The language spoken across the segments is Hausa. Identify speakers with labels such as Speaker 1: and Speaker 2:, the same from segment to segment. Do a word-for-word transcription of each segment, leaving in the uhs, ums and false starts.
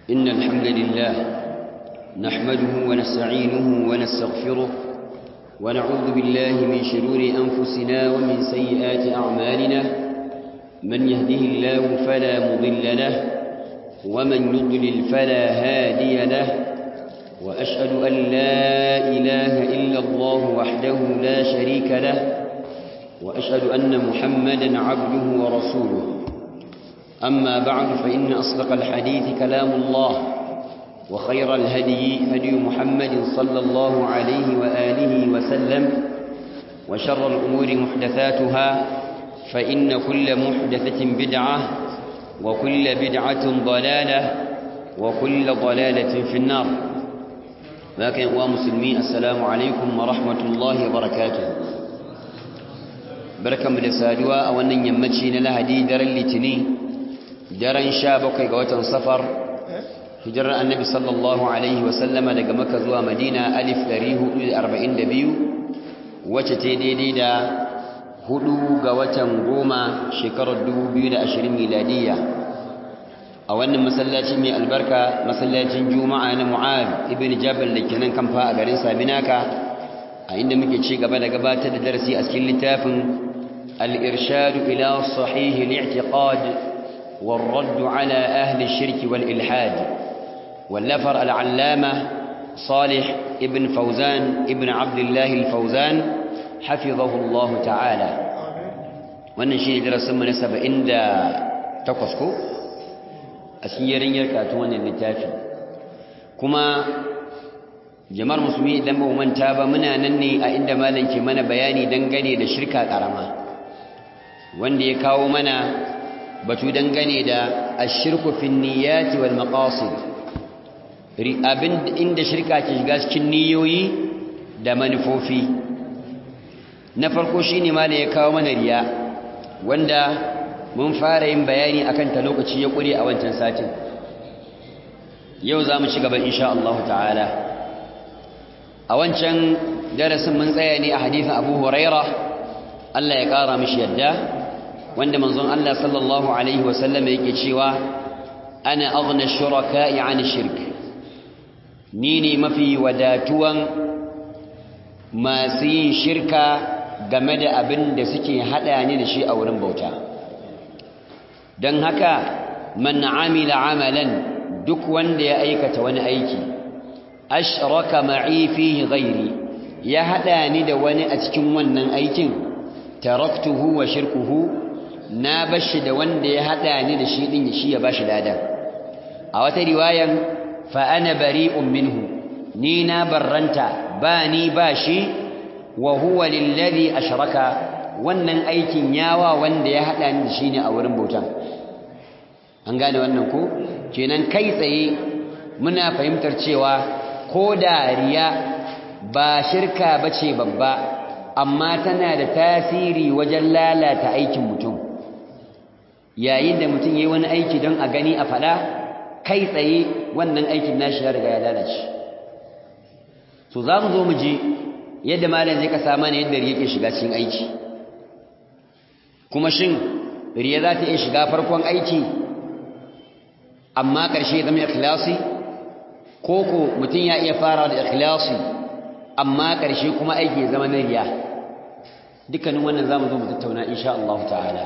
Speaker 1: إن الحمد لله نحمده ونستعينه ونستغفره ونعوذ بالله من شرور أنفسنا ومن سيئات أعمالنا من يهده الله فلا مضل له ومن يضلل فلا هادي له وأشهد أن لا إله إلا الله وحده لا شريك له وأشهد أن محمدًا عبده ورسوله أما بعد فإن أصدق الحديث كلام الله وخير الهدي هدي محمد صلى الله عليه وآله وسلم وشر الأمور محدثاتها فإن كل محدثة بدعة وكل بدعة ضلالة وكل ضلالة في النار. لكن أخوة مسلمين السلام عليكم ورحمة الله وبركاته. بركة من السادوة أولا يمتشين لها دي در اللتني daren sha bakwai ga watan safar hijirar annabi sallallahu alaihi wasallama daga makka zuwa madina alif ɗari hudu da arba'in da biyu wacce ta daidai da hudu ga watan goma shekarar dubu biyu da ashirin miladiyya a wannan masallaci mai albarka masallacin juma'a na mu'ad ibn jabal da kenan kamfa a garin saminaka a inda muke ci gaba da gabatar da darasi a cikin littafin al-irshad ila sahih al-i'tiqad والرد على أهل الشرك والإلحاد واللفر العلامة صالح ابن فوزان ابن عبد الله الفوزان حفظه الله تعالى ونشي درس من سبع عند تقصكو أسيرين يركاتون اللتافي كما جمار مسلمين لما ومن تاب منا نني عند مالك من بياني دنغني لشركة كرما وندي كاو منا batu dangane da ashirku fi niyyati wal maqasid abin inda shirka ke shiga cikin niyoyi da manufofi na farko shine ma ya kawo mana riya wanda mun fara yin bayani akan ta lokaci ya kure a wancan satin yau zamu ci gaba insha Allah ta'ala a wancan darasin mun tsaya ne a hadisin Abu Hurairah Allah ya kara mishi yadda wanda manzon Allah sallallahu alaihi wasallam yake cewa ana aghna shuraka'i 'an shirk ni ne mafi wadatuwan masu yin shirka game da abin da suke hada ni da shi a wurin bauta dan haka man amila amalan duk wanda ya aikata wani aiki ashraka ma'i fihi ghairi ya hada ni da wani a cikin wannan aikin taraktuhu wa shirkuhu na bashi da wanda ya hada ni da shi din shi ya bashi ladan a wata riwayan fa ana bari'un minhu ni na barranta ba ni bashi wa huwa lilladhi ashraka wannan aikin yawa wanda ya hada ni da shi ne a wurin bautan an gane wannan ko kenan kai tsaye muna fahimtar cewa ko da riya ba shirka bace babba amma tana da tasiri wajen lalata aikin mutum yayin da mutum yayi wani aiki don a gani a fada kai tsaye wannan aikin nashi ya riga ya lalace so zamu zo mu ji yadda malam zai kasa mana yadda riya ke shiga cikin aiki kuma shin riya za ta iya shiga farkon aiki amma karshe zama ikhlasi ko ko mutum ya iya fara da ikhlasi amma karshe kuma aiki ya zama na riya dukkanin wannan zamu zo mu tattauna insha Allah ta'ala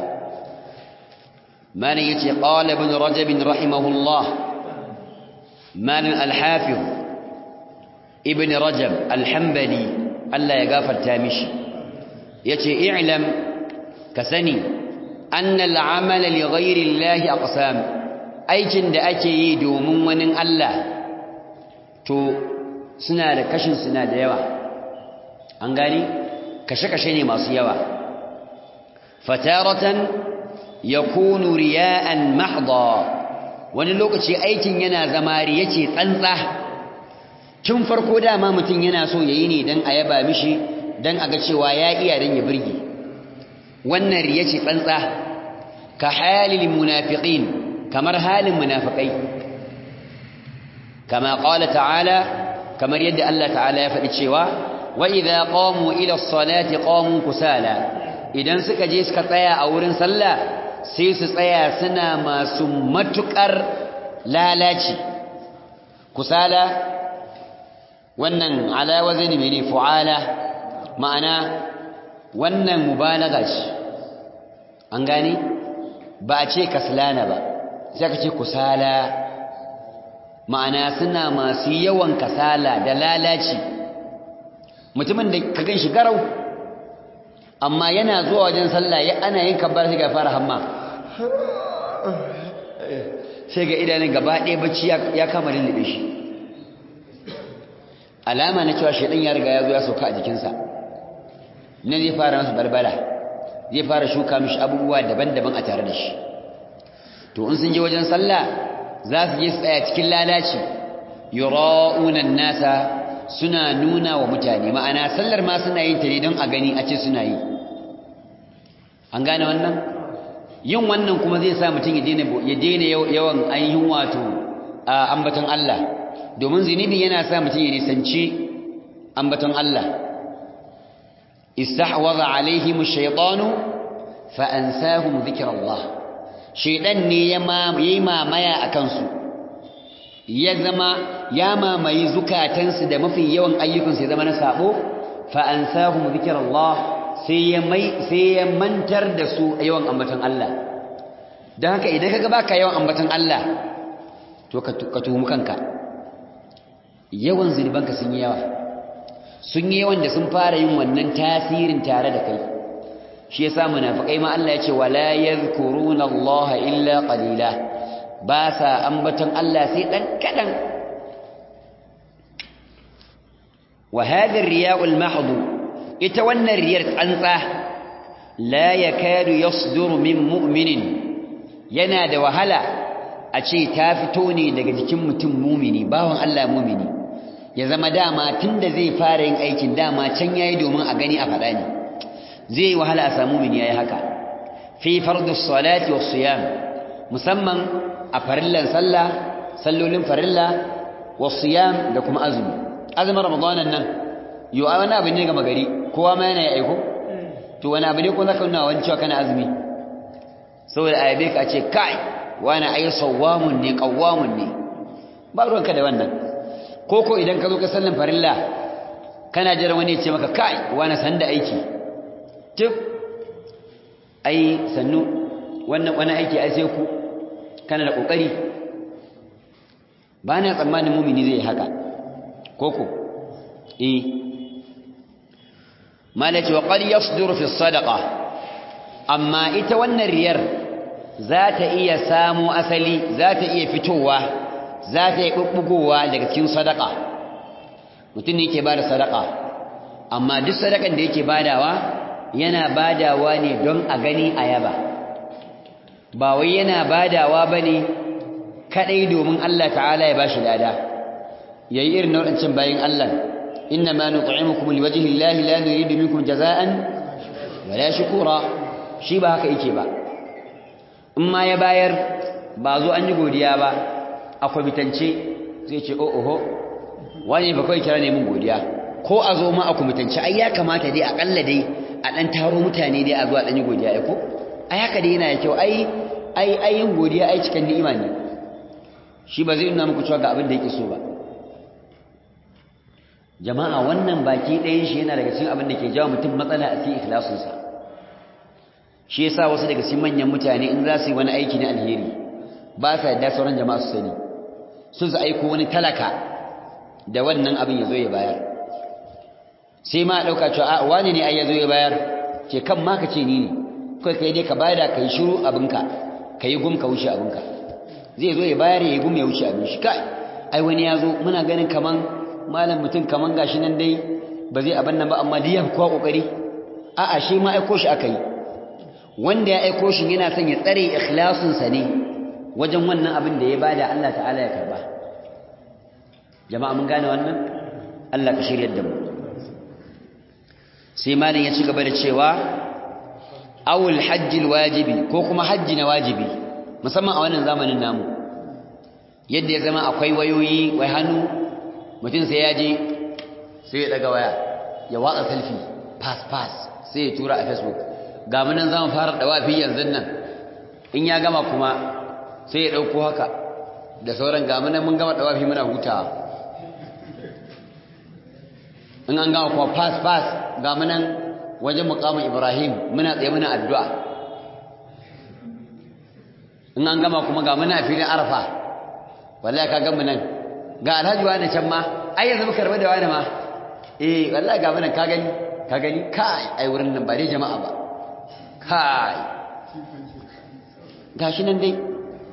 Speaker 1: مالن يتي قال ابن رجب رحمه الله مالن الحافظ ابن رجب الحنبلي الله يغفر تامشي يتي اعلم كسني أن العمل لغير الله أقسام aikin da ake yi domin wani Allah to suna da kashin suna da yawa an gani kashe-kashe ne masu yawa fataratan yakunu riya'an mahdha wani lokaci aikin yana zama riya ce tsantsa tun farko dama mutum yana so yayi ne dan a yaba mishi dan a ga cewa ya iya dan ya burge wannan riya ce tsantsa ka halil munafiqin kamar halin munafikai kama qala ta'ala kamar yadda Allah ta'ala ya faɗi cewa wa idza qamu ila as-salati qamu kusala idan suka je suka tsaya a wurin sallah sai su tsaya suna masu matukar lalaci kusala wannan ala wazni mene fu'ala ma'ana wannan mubalaga ce an gane ba a ce kaslana ba sai ka ce kusala ma'ana suna masu yawan kasala da lalaci mutumin da ka gan shi garau amma yana zuwa wajen sallah ya ana yin kabbar sai ga fara hamma sai ga idanun gaba ɗaya bacci ya kama lullube shi alama na cewa shaidan ya riga ya zo ya sauka a jikinsa nan zai fara masa barbara zai fara shuka mishi abubuwa daban-daban a tare da shi to in sun je wajen sallah za su je su tsaya cikin lalaci yura'unan nasa suna nuna wa mutane ma'ana sallar ma suna yin ta ne don a gani a ce suna yi an gane wannan yin wannan kuma zai sa mutum ya daina yawan ainihin wato a ambaton Allah domin zunubi yana sa mutum ya nisanci ambaton Allah istahwaza alaihim ash-shaytanu fa ansahum dhikrallah shaytan ne ya yi mamaya akan su ya zama ya mamaye zukatansu da mafi yawan ayyukansu ya zama na sabo fa ansahum dhikrallah sai ya mai sai ya mantar da su yawan ambaton Allah dan haka idan kaga baka yawan ambaton Allah to ka tuhumi kanka yawan zunubanka sun yi yawa sun yi yawan da sun fara yin wannan tasirin tare da kai shi yasa munafikai ma Allah ya ce wala yadhkuruna Allah illa qalila ba sa ambaton Allah sai dan kadan wa hadha ar-riya'u al-mahdh ita wannan riyar tsantsa la yakadu yasduru min mu'minin yana da wahala a ce ta fito ne daga jikin mutum mumini bawan Allah mumini ya zama dama tunda zai fara yin aikin dama can yayi domin a gani a faɗa ne zai wahala a samu mumini yayi haka fi fardus salati was siyam musamman a farillan sallah sallolin farilla was siyam da kuma azumi azumin ramadanan nan yo a wani abu ne ga magari kowa ma yana aiko to wani abu ne ko zaka nuna wani cewa kana azumi saboda ayabe ka ce kai wani ayi sawamun ne qawwamun ne ba ruwanka da wannan koko idan ka zo ka sallan farilla kana jira wani ya ce maka kai wani sanda aiki tif ai sannu wannan wani aiki ai sai ku kana da kokari ba na tsammanin mumini zai haka koko eh malati wa qad yasduru fi sadaqa amma ita wannan riyar za ta iya samu asali za ta iya fitowa za ta yi bubbugowa daga cikin sadaka mutum ne yake bada sadaka amma duk sadakan da yake badawa yana badawa ne don a gani a yaba ba wai yana badawa bane kadai domin Allah ta'ala ya bashi lada yayi irin nau'in bayin Allah inna ma nut'imukum liwajhi Allah la nuridu minkum jazaan wala shukura shi ba haka yake ba in ma ya bayar ba zo an yi godiya ba akwai bitance sai ce oh oho wani ba kai kira ne mun godiya ko a zo ma akwai bitance ai ya kamata dai akalla dai a dan taro mutane dai a zo a dan yi godiya ai ko ai haka dai yana da kyau ai ai ai yin godiya ai cikin ni'ima ne shi ba zai nuna muku cewa ga abin da yake so ba jama'a wannan baki ɗayan shi yana daga cikin abin da ke jawo mutum matsala a cikin ikhlasinsa shi yasa wasu daga cikin manyan mutane in za su yi wani aiki na alheri ba sa yadda sauran jama'a su sani sun su aiko wani talaka da wannan abin ya zo ya bayar sai ma a ɗauka cewa a wani ne ai ya zo ya bayar ke kan ma ka ce ni ne kai kai dai ka bada ka yi shiru abinka ka yi gum ka wuce abinka zai zo ya bayar ya yi gum ya wuce abin shi kai ai wani ya zo muna ganin kaman malam mutum kaman gashi nan dai ba zai abin nan ba amma diya kuwa kokari a'a shi ma aiko shi aka yi wanda ya aiko shi yana son ya tsare ikhlasinsa ne wajen wannan abin da ya bada Allah ta'ala ya karba jama'a mun gane wannan Allah ka shiryar da mu sai malam ya ci gaba da cewa awul hajjil wajibi ko kuma hajji na wajibi musamman a wannan zamanin namu yadda ya zama akwai wayoyi wai hannu mutum sai ya je sai ya daga waya ya watsa selfie pass pass sai ya tura a Facebook ga mu nan zamu fara dawafi yanzu nan in ya gama kuma sai ya dauko haka da sauran ga mun mun gama dawafi muna hutawa in an gama kuma pass pass ga mun wajen muqamin Ibrahim muna tsaye muna addu'a in an gama kuma ga muna filin Arafa wallahi ka ga mun nan ga Alhaji wani can ma ai yanzu muka rabu da wani ma eh wallahi ga mun ka gani ka gani kai ai wurin nan ba dai jama'a ba kai gashi nan dai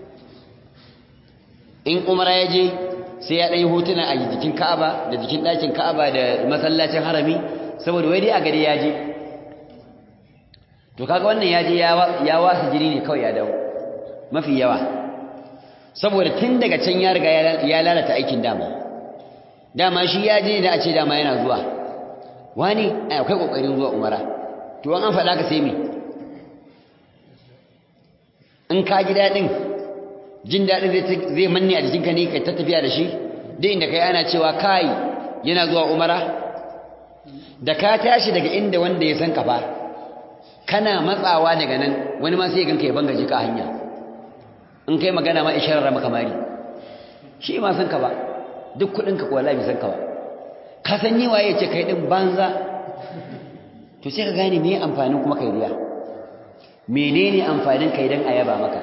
Speaker 1: in umara ya je sai ya ɗanyi hotuna a jikin Ka'aba da jikin ɗakin Ka'aba da masallacin harami saboda wai dai a gari ya je to kaga wannan ya je ya wasa jini ne kawai ya dawo mafi yawa saboda tun daga can ya riga ya lalata aikin dama dama shi ya je da a ce dama yana zuwa wani akwai kokarin zuwa umara to an faɗa ka sai me in ka ji daɗin jin daɗin zai manne a jikinka ne kai ta tafiya da shi duk inda kai ana cewa kai yana zuwa umara da ka tashi daga inda wanda ya san ka fa kana matsawa daga nan wani ma sai ya ganka ya bangaje ka hanya in kai magana ma isharar maka mari shi ma san ka ba duk kudin ka wallahi bai san ka ba ka san ni waye ce kai din banza to sai ka gane me amfanin kuma kai riya menene amfanin kai dan ayaba maka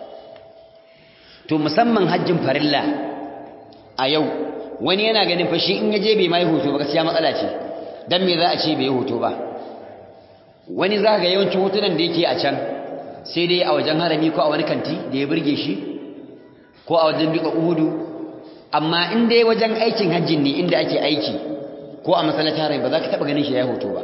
Speaker 1: to musamman hajjin farilla a yau wani yana ganin fa shi in yaje bai mai hoto ba gaskiya matsala ce dan me za a ce bai hoto ba wani za ga yawancin hotunan da yake a can sai dai a wajen harami ko a wani kanti da ya burge shi ko a wajen duka uhudu amma in dai wajen aikin hajjin ne inda ake aiki ko a masallacin harami ba za ka taba ganin shi ya hoto ba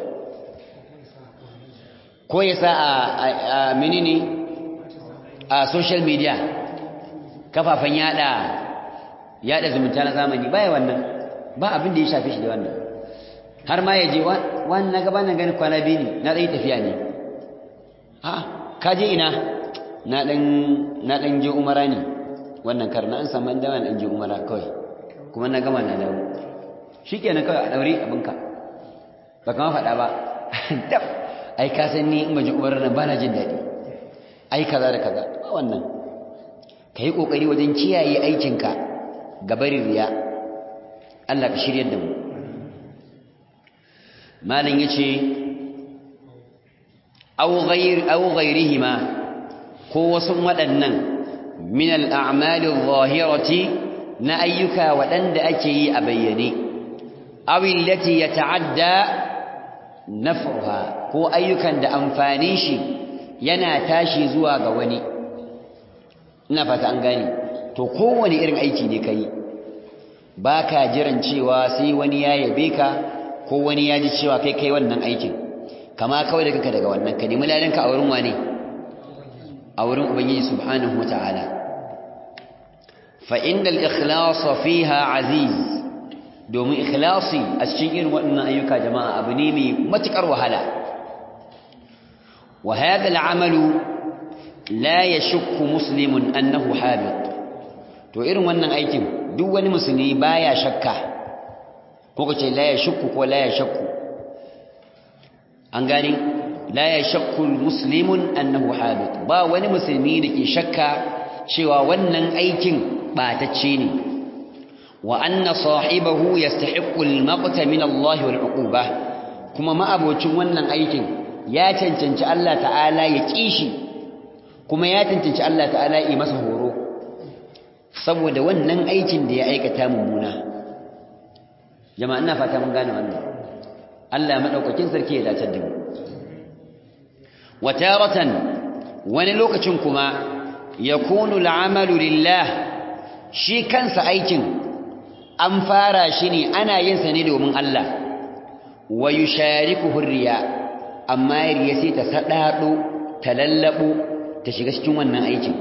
Speaker 1: ko ya sa a menene a social media kafafen yada yada zumunta na zamani baya wannan ba abin da ya shafe shi da wannan har ma yaje wannan naga ban gani kwana biyu ne na dai tafiya ne a ka je ina na dan na dan je umara ne wannan karna an samu da an je umara kawai kuma na gama na dawo shikenan kawai a daure abinka ba kama faɗa ba dab ai ka san ni in baje umara nan bana jin dadi ai kaza da kaza ba wannan kai kokari wajen kiyaye aikinka ga barin riya Allah ka shiryar da mu malan yace aw ghayr aw ghayrihima ko wasu wadannan min al-a'mal adh-dhahirati na ayyuka wadanda ake yi a bayyane aw allati yata'adda naf'uha ko ayyukan da amfanin shi yana tashi zuwa ga wani ina fata an gane to kowane irin aiki ne kai baka jiran cewa sai wani ya yabe ka ko wani ya ji cewa kai kai wannan aikin kama kawai da kanka daga wannan ka nemi ladan ka a wurin wane a wurin ubangiji subhanahu wataala fa innal ikhlas fiha aziz domin ikhlasi a cikin irin waɗannan ayyuka jama'a abu ne mai matukar wahala wa hadha al'amalu la yashukku muslimun annahu habit to irin wannan aikin duk wani musulmi baya shakka ko kace la yashukku ko la yashakku an gani la yashakku muslimun annahu habit ba wani musulmi dake shakka cewa wannan aikin batacce ne wa anna sahibahu yastahiqqu al-maqta min Allah wal 'uquba kuma ma'abocin wannan aikin ya cancanci Allah ta'ala ya kishi kuma ya cancanci Allah ta'ala ya masa horo saboda wannan aikin da ya aikata mummuna jama'a ina fata mun gane wannan Allah madaukakin sarki ya dace da mu wataratan wani lokacin kuma yakunu al-amalu lillah shi kansa aikin an fara shi ne ana yin sa ne domin Allah wa yusharikuhu riya amma riya sai ta sadado ta lallabo ta shiga cikin wannan aikin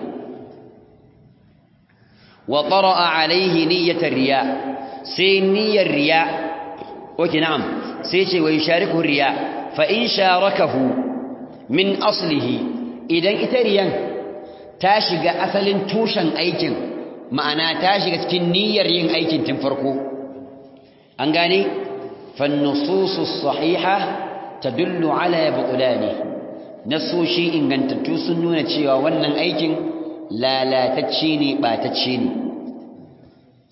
Speaker 1: wa qara'a alaihi niyyatar riya sai niyyar riya oke na'am sai ce wa yusharikuhu riya fa in sharakahu min aslihi idan ita riyan ta shiga asalin tushen aikin ma'ana ta shiga cikin niyyar yin aikin tun farko an gane fan nususus sahiha tadullu ala butlani nasoshi ingantattu sun nuna cewa wannan aikin lalatacce ne batacce ne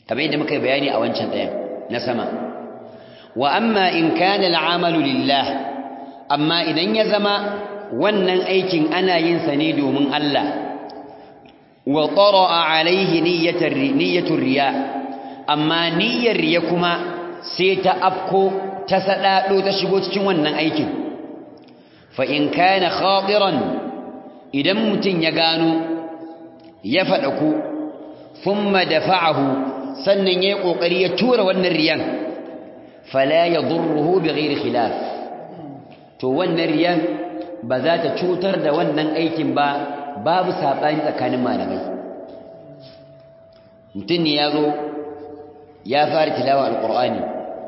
Speaker 1: kamar yadda muka bayani a wancan ɗayan na sama wa amma in kana al'amalu lillah amma idan ya zama wannan aikin ana yin sa ne domin Allah wa tara'a alaihi niyyatur niyyatur riya amma niyyar riya kuma sai ta afko ta sadado ta shigo cikin wannan aikin fa in kana khadiran idan mutun ya gano ya fada ku thumma dafa'ahu sannan yayi kokari ya tura wannan riyan fala yadurruhu bighairi khilaf to wannan riyan ba za ta cutar da wannan aikin ba babu sabani tsakanin malamai mutun ne yazo ya fara tilawa alqur'ani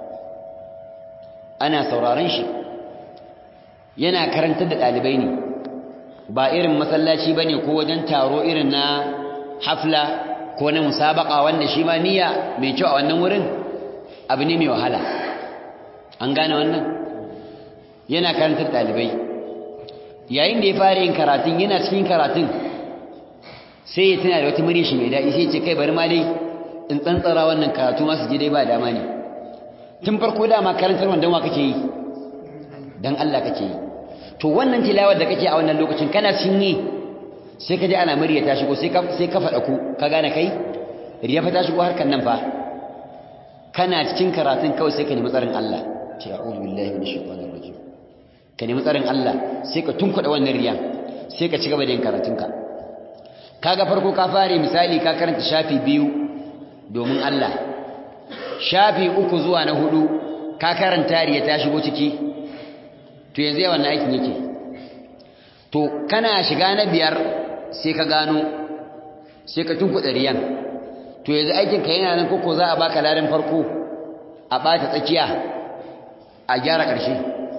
Speaker 1: ana sauraron shi yana karantar da dalibai ne ba irin masallaci bane ko wajen taro irin na hafla ko na musabaqa wanda shi ma niyya mai kyau a wannan wurin abu ne mai wahala an gane wannan yana karantar da dalibai yayin da ya fara yin karatun yana cikin karatun sai ya tana da wata murya shi mai daɗi sai ya ce kai bari ma dai in tsantsara wannan karatu masu ji dai ba dama ne tun farko dama karantar wanda wa kake yi dan Allah kake yi to wannan tilawar da kake a wannan lokacin kana cin yi sai ka ji ana murya ta shigo sai ka sai ka fada ku ka gane kai riya fa ta shigo harkan nan fa kana cikin karatun kawai sai ka nemi tsarin Allah ce a'udhu billahi minash shaitanir rajim ka nemi tsarin Allah sai ka tunkuda wannan riyan sai ka ci gaba da yin karatunka kaga farko ka fare misali ka karanta shafi biyu domin Allah shafi uku zuwa na hudu ka karanta riya ta shigo ciki to yanzu yawan aikin yake to kana shiga na biyar sai ka gano sai ka tunkuɗa riyan to yanzu aikin ka yana nan koko za a baka ladan farko a bata tsakiya a gyara ƙarshe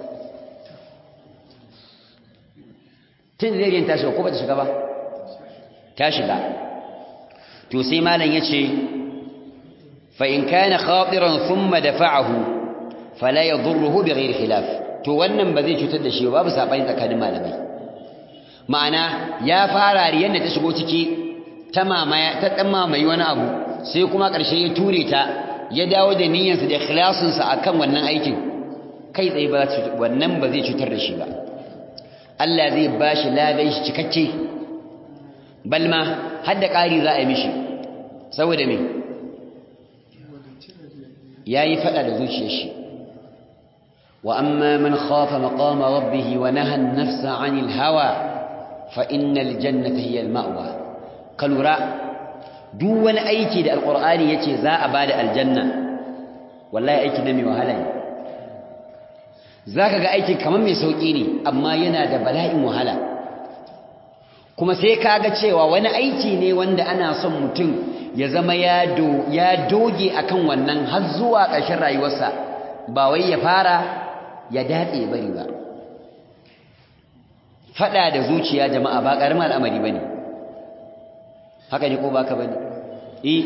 Speaker 1: tun zai riyan ta shiga ko ba ta shiga ba ta shiga to sai malam yace fa in kana khatiran thumma dafa'ahu fala yadurruhu bighairi khilaf to wannan ba zai cutar da shi ba babu sabani tsakanin malamai ma'ana ya fara riyan da ta shigo ciki ta mamaya ta dan mamayi wani abu sai kuma ƙarshe ya ture ta ya dawo da niyyarsa da ikhlasinsa akan wannan aikin kai tsaye ba wannan ba zai cutar da shi ba Allah zai bashi ladan shi cikakke balma har da ƙari za a yi mishi saboda me yayi fada da zuciyar shi wa amma man khafa maqama rabbih wa naha an-nafsa 'anil hawa fa innal jannata hiya al-ma'wa kalura duk wani aiki da alqur'ani yace za a bada aljanna wallahi aiki ne mai wahala ne zaka ga aikin kaman mai sauki ne amma yana da bala'in wahala kuma sai kaga cewa wani aiki ne wanda ana son mutum ya zama ya do ya doge akan wannan har zuwa ƙarshen rayuwarsa ba wai ya fara ya datse bari ba fada da zuciya jama'a ba karamin al'amari bane haka ne ko baka bane eh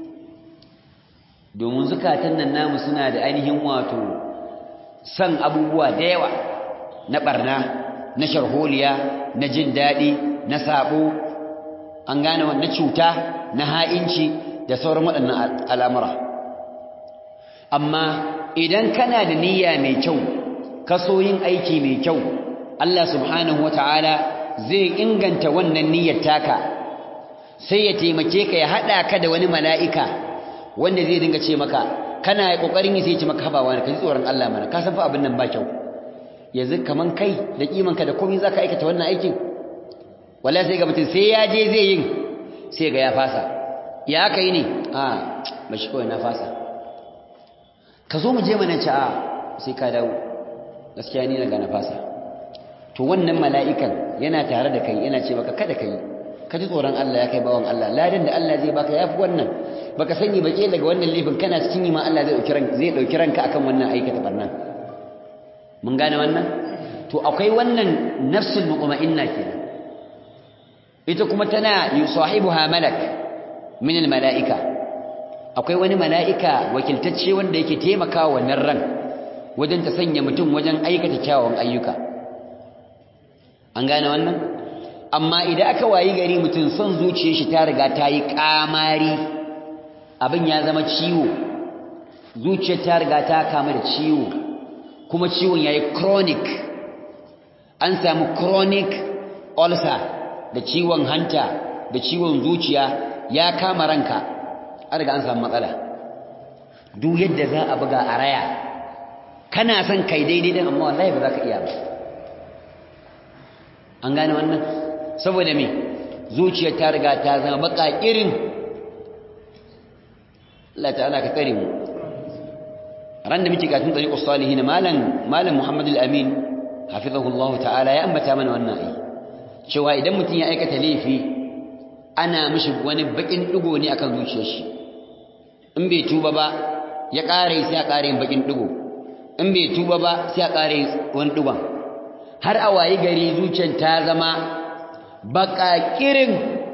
Speaker 1: domin zakatan nan namu suna da ainihin wato san abubuwa da yawa na barna na sharholiya na jin dadi na sabo an gane wannan cuta na ha'inci da sauran waɗannan al'amura amma idan kana da niyya mai kyau kaso yin aiki mai kyau Allah subhanahu wataala zai inganta wannan niyyar taka sai ya taimake ka ya hada ka da wani mala'ika wanda zai dinga ce maka kana kokarin yi sai ya ce maka haba wani kaji tsoron Allah mana ka san fa abin nan ba kyau yanzu kaman kai da kiman ka da komai zaka aikata wannan aikin wallahi sai ga mutum sai ya je zai yin sai ga ya fasa ya aka yi ne a bashi kawai na fasa ka zo mu je mana ci a sai ka dawo gaskiya ni daga na fasa to wannan mala'ikan yana tare da kai yana ce maka kada kai ka ji tsoron Allah ya kai bawan Allah ladan da Allah zai baka yafi wannan baka sani ba ke daga wannan laifin kana cikin yi ma Allah zai dauki ranka zai dauki ranka akan wannan aikata barnan mun gane wannan to akwai wannan nafsul mutma'inna kenan ita kuma tana yusahibuha malak min al mala'ika akwai wani mala'ika wakiltacce wanda yake taimakawa wannan ran wajen ta sanya mutum wajen aikata kyawawan ayyuka an gane wannan amma idan aka wayi gari mutum son zuciyar shi ta riga ta yi kamari abin ya zama ciwo zuciyar ta riga ta kama da ciwo kuma ciwon yayi chronic an samu chronic ulcer da ciwon hanta da ciwon zuciya ya kama ranka an riga an samu matsala duk yadda za a buga a raya kana son kai daidai din amma wallahi ba za ka iya ba an gane wannan saboda me zuciyar ta riga ta zama baka irin Allah ta'ala ka kare mu ran da muke katun tariqus salihin malam malam Muhammad al-Amin hafizahullahu ta'ala ya ambata mana wannan ai cewa idan mutum ya aikata laifi ana mishi wani bakin digo ne akan zuciyar shi in bai tuba ba ya kare sai ya kare bakin digo in bai tuba ba sai ya kare wani digon har a wayi gari zuciyar ta zama baka kirin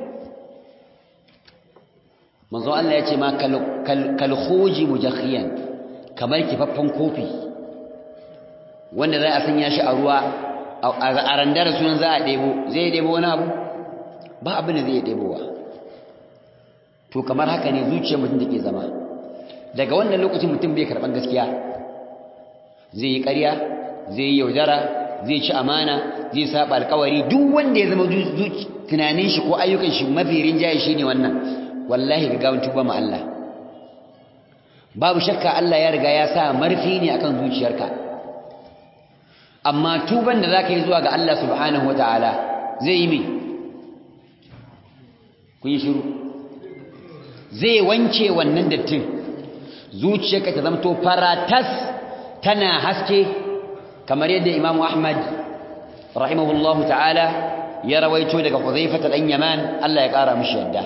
Speaker 1: manzo Allah ya ce ma kal khuji mujakhiyan kamar kifaffan kofi wanda za a sanya shi a ruwa a randar sunan za a debo zai debo wani abu ba abin da zai debowa to kamar haka ne zuciyar mutum take zama daga wannan lokacin mutum bai karban gaskiya zai yi ƙarya zai yi yaudara zai ci amana zai saba alƙawari duk wanda ya zama tunanin shi ko ayyukan shi mafi rinjaye shine wannan wallahi ga gawun tuba ma Allah babu shakka Allah ya riga ya sa marfi ne akan zuciyarka amma tuban da zaka yi zuwa ga Allah subhanahu wataala zai yi me kun yi shiru zai wanke wannan dattin zuciyarka ta zamto faratas tana haske kamar yadda Imam Ahmad rahimahullahu ta'ala ya rawaito daga Hudzaifah dan Yaman Allah ya kara mishi yadda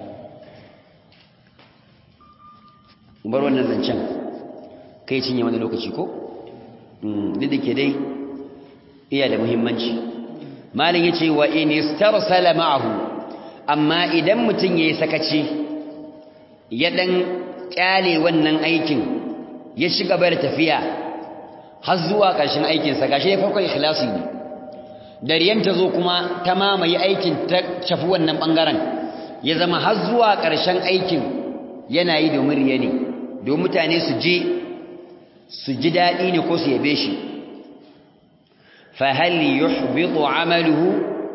Speaker 1: bar wannan zancen kai cinye wani lokaci ko duk da ke dai iya da muhimmanci malin yace wa in istarsala ma'ahu amma idan mutun yayi sakaci ya dan kyale wannan aikin ya shiga bar tafiya har zuwa ƙarshen aikin sa gashi farkon ikhlasi ne dariyan ta zo kuma ta mamaye aikin ta shafi wannan bangaren ya zama har zuwa ƙarshen aikin yana yi domin riya ne don mutane su ji su ji daɗi ne ko su yabe shi fa hal yuhbitu amaluhu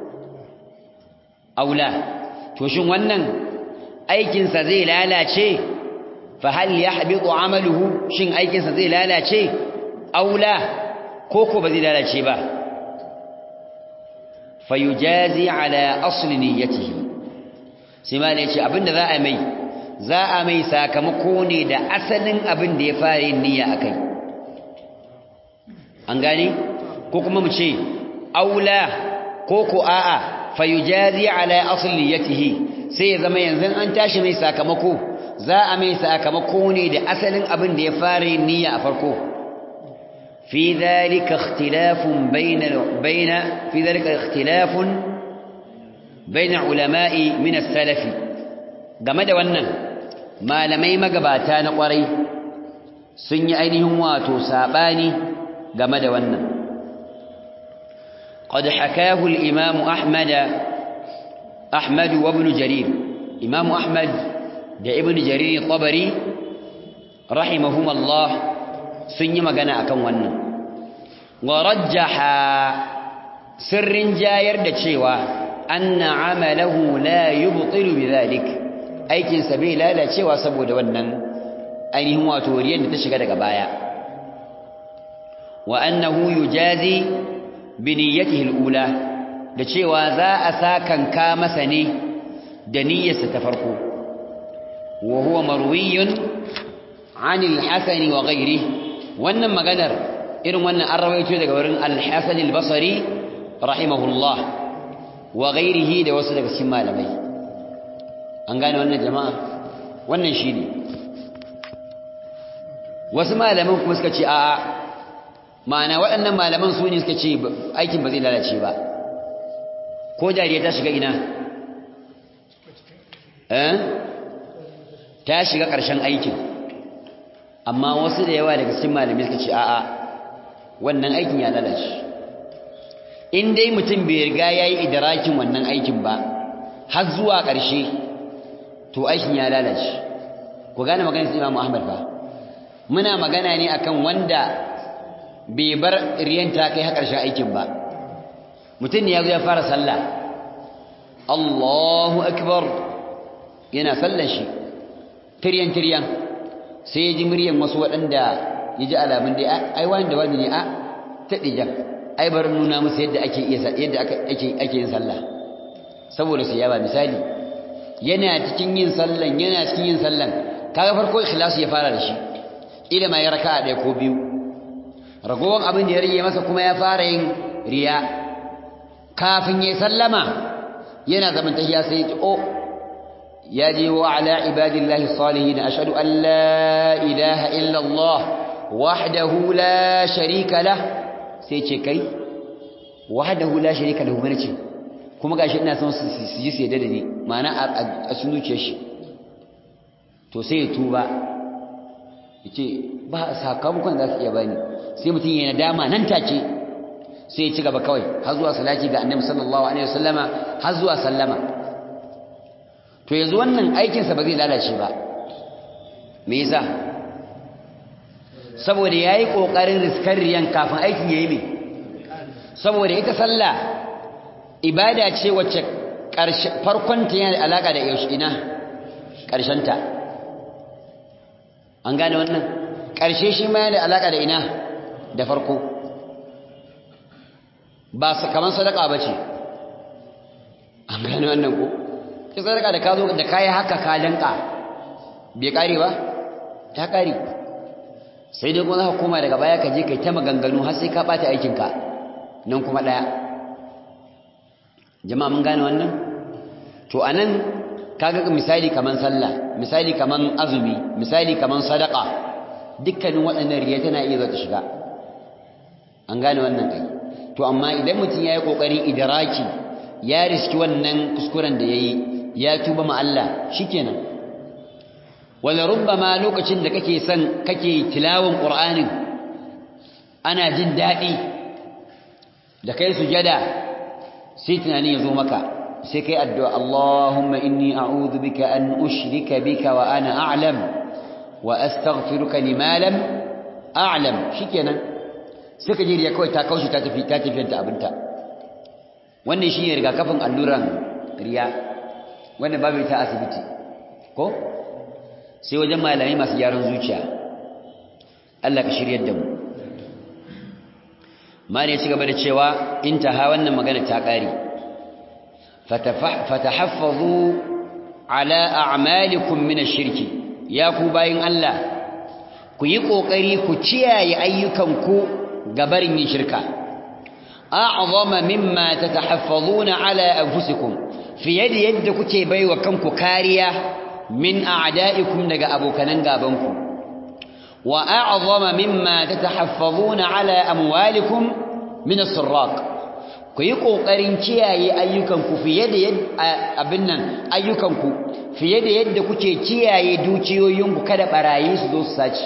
Speaker 1: aw la to shin wannan aikin sa zai lalace fa hal yahbitu amaluhu shin aikin sa zai lalace aw la ko ko ba zai lalace ba fayujazi ala asli niyyatihi sai ma ne ce abinda za a mai za a mai sakamako ne da asalin abin da ya fara yin niyya akai an gane ko kuma mu ce aula ko ko a'a fayujazi ala asli niyyatihi sai ya zama yanzu an tashi mai sakamako za a mai sakamako ne da asalin abin da ya fara yin niyya a farko fi dhalika ikhtilafun bayna bayna fi dhalika ikhtilafun bayna ulama'i min as-salaf game da wannan malamai magabata na kwarai sun yi ainihin wato sabani game da wannan qad hakahu al-imam ahmad ahmad wa ibn jarir imam ahmad da ibn jarir tabari rahimahumullah sun yi magana akan wannan wa rajjaha sirrin jayar da cewa anna amalahu la yubtilu bidhalik aikin sa bai lalacewa saboda wannan ainihin wato riyan da ta shiga daga baya wa annahu yujazi bi niyyatihi alula da cewa za a sakanka masa ne da niyyarsa ta farko wa huwa marwiyun an al-hasan wa ghayrihi wannan maganar irin wannan an rawaito daga wurin al-hasan al-basri rahimahullah wa ghairihi da wasu daga cikin malamai an gane wannan jama'a wannan shine wasu malaman kuma suka ce a'a ma'ana waɗannan malaman su ne suka ce aikin ba zai lalace ba ko jariya ta shiga ina eh ta shiga ƙarshen aikin amma wasu da yawa daga cikin malamai suka ce a'a wannan aikin ya lalace in dai mutum bai riga yayi idrakin wannan aikin ba har zuwa ƙarshe to aikin ya lalace ku gane maganar Imam Ahmad fa muna magana ne akan wanda bai bar riyan ta kai har ƙarshen aikin ba mutum ne ya zo ya fara sallah Allahu akbar yana sallar shi tiryan tiryan sai ya ji muryan wasu waɗanda ya ji alamun dai ai wani da wani ne a ta dijan ai bar nuna musu yadda ake iya yadda ake ake yin sallah saboda su yaba misali yana cikin yin sallan yana cikin yin sallan kaga farko ikhlasu ya fara da shi ila mai raka'a ɗaya ko biyu ragowan abin da ya rige masa kuma ya fara yin riya kafin ya sallama yana zaman tahiyya sai ya o ya ji wa ala ibadillahi salihin ashhadu an la ilaha illa Allah wahdahu la sharika lah sai ce kai wahdahu la sharika lahu bane ce kuma gashi ina son su ji su yadda da ni ma'ana a sunuciyar shi to sai ya tuba yace ba sakamakon za su iya bani sai mutum yana dama nan take sai ya ci gaba kawai har zuwa salati ga annabi sallallahu alaihi wasallama har zuwa sallama to yanzu wannan aikin sa ba zai lalace ba me yasa saboda yayi kokarin riskar riyan kafin aikin yayi me saboda ita sallah ibada ce wacce karshe farkon ta yana alaka da yaushe ina karshen ta an gane wannan karshe shi ma yana alaka da ina da farko ba kaman sadaka bace an gane wannan ko ki sadaka da kazo da kai haka ka danka bai kare ba ta kare sai dai kuma za ka koma daga baya ka je kai ta maganganu har sai ka bata aikin ka nan kuma daya jama'a mun gane wannan to anan kaga misali kaman sallah misali kaman azumi misali kaman sadaka dukkanin waɗannan riya tana iya zata shiga an gane wannan kai to amma idan mutum yayi kokarin idraki ya riski wannan kuskuren da yayi ya tuba ma Allah shikenan wala rubbama lokacin da kake son kake tilawon qur'anin ana jin dadi da kai sujada sai tunani yazo maka sai kai addu'a Allahumma inni a'udhu bika an ushrika bika wa ana a'lam wa astaghfiruka lima lam a'lam shikenan sai ka jiriya kawai ta kaushi ta tafi ta tafi ta abinta wannan shine rigakafin alluran riya wannan babu ta asibiti ko sai wajen malamai masu gyaran zuciya Allah ka shiryar da mu mali ya ci gaba da cewa intaha wannan magana ta kare fatahaffazu ala a'malikum min ash-shirki ya ku bayin Allah ku yi kokari ku ciyaye ayyukanku gabarin yin shirka a'zama mimma tatahaffazuna ala anfusikum fiye da yadda kuke baiwa kanku kariya min a'da'ikum daga abokanan gabanku wa a'zama mimma tatahaffazuna ala amwalikum min as-sirraq ku yi kokarin kiyaye ayyukanku fiye da abin nan ayyukanku fiye da yadda kuke kiyaye dukiyoyinku kada barayi su zo su saci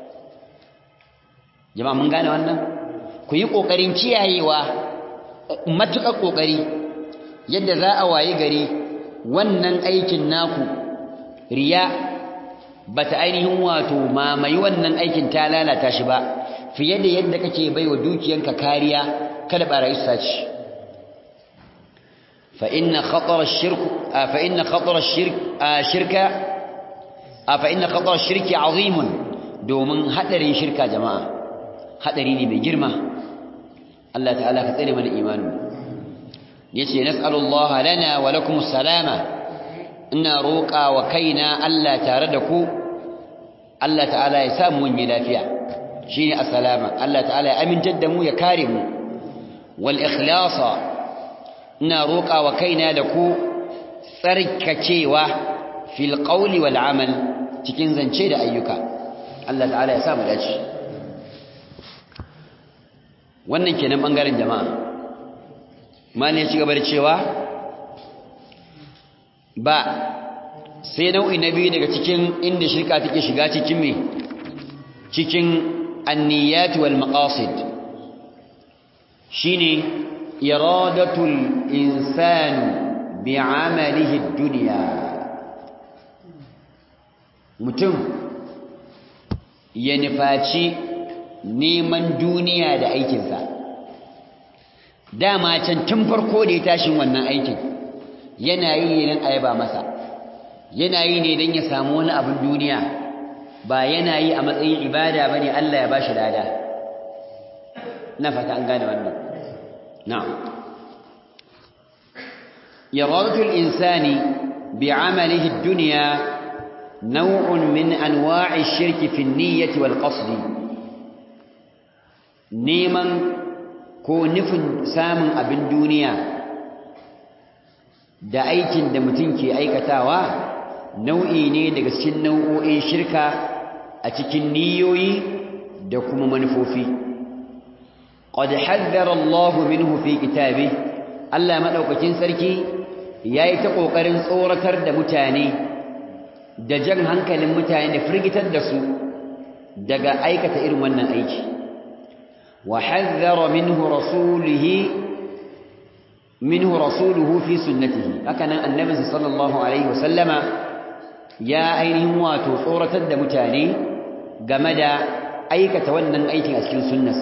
Speaker 1: jama'a mun gane wannan ku yi kokarin kiyayewa matuƙar kokari yadda za a wayi gari wannan aikin naku riya bata ainihin wato mamayi wannan aikin ta lalata shi ba fiye da yadda kake baiwa dukiyanka kariya kada barayi su saci fa inna khatara ash-shirk fa inna khatara ash-shirk shirka fa inna khatara ash-shirki azimun domin hadarin shirka jama'a hadari ne mai girma Allah ta'ala ka tsare mana imanin yace nas'alullaha lana wa lakumus salama ina roƙa wa kaina Allah tare da ku Allah ta'ala ya sa mu yi lafiya shine assalama Allah ta'ala ya amintar da mu ya kare mu wal ikhlasa ina roƙa wa kaina da ku tsarkakewa fil qawli wal amal cikin zance da ayyuka Allah ta'ala ya sa mu dace wannan kenan bangaren jama'a malai ya ci gaba da cewa ba sai nau'i na biyu daga cikin inda shirka take shiga cikin me cikin anniyat wal maqasid shine iradatul insan bi'amalihi ad-dunya mutum ya nufaci neman duniya da aikinsa dama can tun farko da ya tashin wannan aikin yana yi ne don ayaba masa yana yi ne don ya samu wani abin duniya ba yana yi a matsayin ibada ba ne Allah ya ba shi lada na fata an gane wannan na'am iradatul insani bi'amalihi ad-dunya naw'un min anwa'i ash-shirki fi an-niyyati wal qasdi neman ko nufin samun abin duniya da aikin da mutum ke aikatawa nau'i ne daga cikin nau'o'in shirka a cikin niyoyi da kuma manufofi qad haddara Allah minhu fi kitabihi Allah madaukakin sarki yayi ta kokarin tsoratar da mutane da jan hankalin mutane da firgitar da su daga aikata irin wannan aiki وحذر منه رسوله منه رسوله في سنته هكذا النبي صلى الله عليه وسلم يا أينهم واتوا صورة الدمتاني جمدا أيك تونن أيك أسكن سنة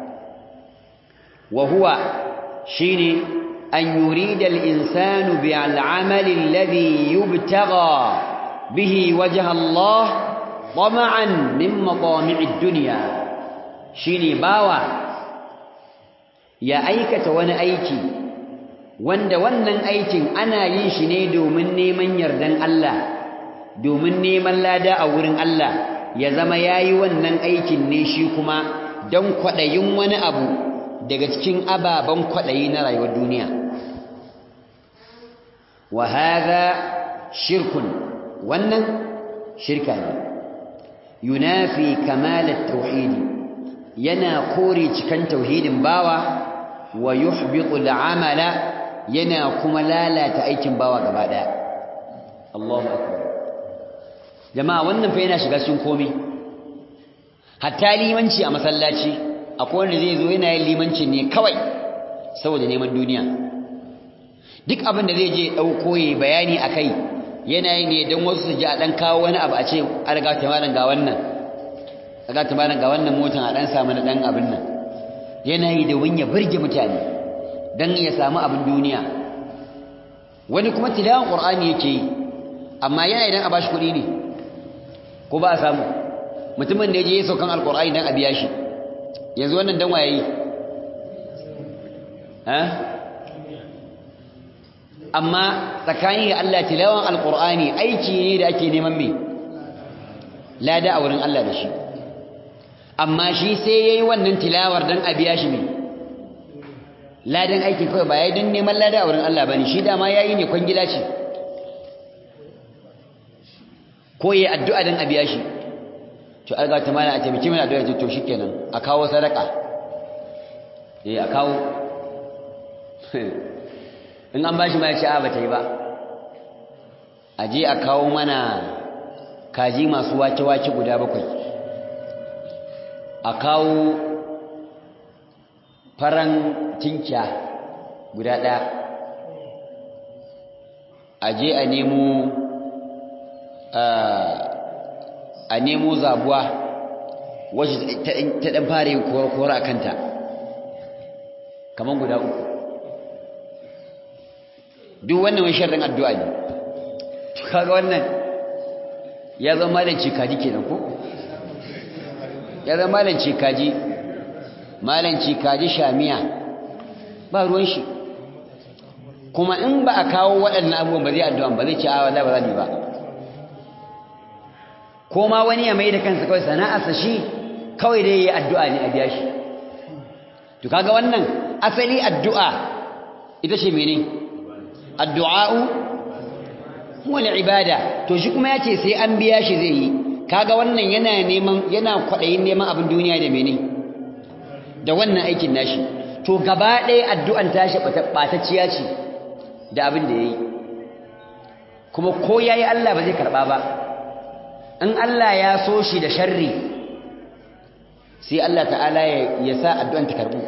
Speaker 1: وهو شيني أن يريد الإنسان بالعمل الذي يبتغى به وجه الله طمعا من مطامع الدنيا shine bawa ya aikata wani aiki wanda wannan aikin ana yin shi ne domin neman yardan Allah domin neman lada a wurin Allah ya zama yayi wannan aikin ne shi kuma don kwadayin wani abu daga cikin ababan kwadayi na rayuwar duniya wa hadha shirkun wannan shirka ne yunafi kamal at-tauhid yana kore cikan tauhidin bawa wa yuhbitu al'amala yana kuma lalata aikin bawa gaba daya Allahu akbar jama'a wannan fa yana shiga cikin komai hatta limanci a masallaci akwai wanda zai zo yana yin limanci ne kawai saboda neman duniya duk abin da zai je dauko yi bayani akai yana yi ne don wasu su ji a dan kawo wani abu a ce an riga ta malan ga wannan kaga tumanin ga wannan motan a dan samu na dan abin nan yana yi da wanya burge mutane dan ya samu abin duniya wani kuma tilawan qur'ani yake yi amma yana idan a bashi kuɗi ne ko ba a samu mutumin da yaje ya saukan alqur'ani dan a biya shi yanzu wannan dan waye yi ha amma tsakanin Allah tilawan alqur'ani aiki ne da ake neman me lada a wurin Allah da shi amma shi sai yayi wannan tilawar dan a biya shi ne ladan aiki kawai ba yayi dan neman lada a wurin Allah bane shi dama yayi ne kwangila ce ko yayi addu'a dan a biya shi to alga ta mana a taimaki mana addu'a to shikenan a kawo sadaka eh a kawo in an bashi ma ya ce a bata yi ba a je a kawo mana kaji masu wake-wake guda bakwai a kawo faran tinkiya guda ɗaya a je a nemo a nemo zabuwa wacce ta ɗan fara yin kora a kanta kamar guda uku duk wannan wani sharrin addu'a ne kaga wannan ya zama malanci kaji kenan ko ya zama malanci kaji malanci kaji shamiya ba ruwan shi kuma in ba a kawo waɗannan abubuwan ba zai addu'an ba zai ce a wallahi ba za ni ba ko ma wani ya mai da kansa kawai sana'arsa shi kawai dai yayi addu'a ne a biya shi to kaga wannan asali addu'a ita ce mene addu'a'u huwa al-ibada to shi kuma yace sai an biya shi zai yi kaga wannan yana neman yana kwadayin neman abin duniya da mene da wannan aikin nashi to gaba ɗaya addu'an tashi batacciya ce da abin da yayi kuma ko yayi Allah ba zai karba ba in Allah ya so shi da sharri sai Allah ta'ala ya sa addu'an ta karbu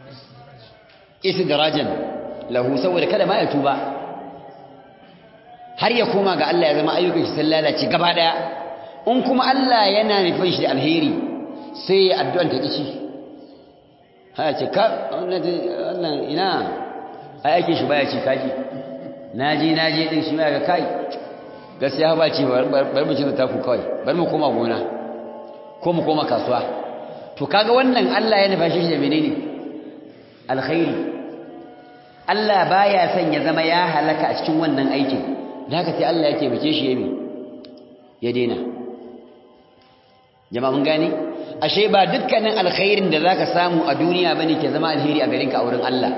Speaker 1: istidrajan lahu saboda kada ma ya tuba har ya koma ga Allah ya zama ayyukan shi sun lalace gaba daya in kuma Allah yana nufin shi da alheri sai ya addu'an ta kici ha ce ka wannan ina ai ake shi baya ci kaji naji naji din shi ma ga kai gaskiya ba ci bar mu ci da taku kawai bar mu koma gona ko mu koma kasuwa to kaga wannan Allah ya nufa shi da menene alkhairi Allah baya son ya zama ya halaka a cikin wannan aikin da haka sai Allah yake bace shi yayi ya dena jama'a mun gane ashe ba dukkanin alkhairin da zaka samu a duniya bane ke zama alheri a garinka a wurin Allah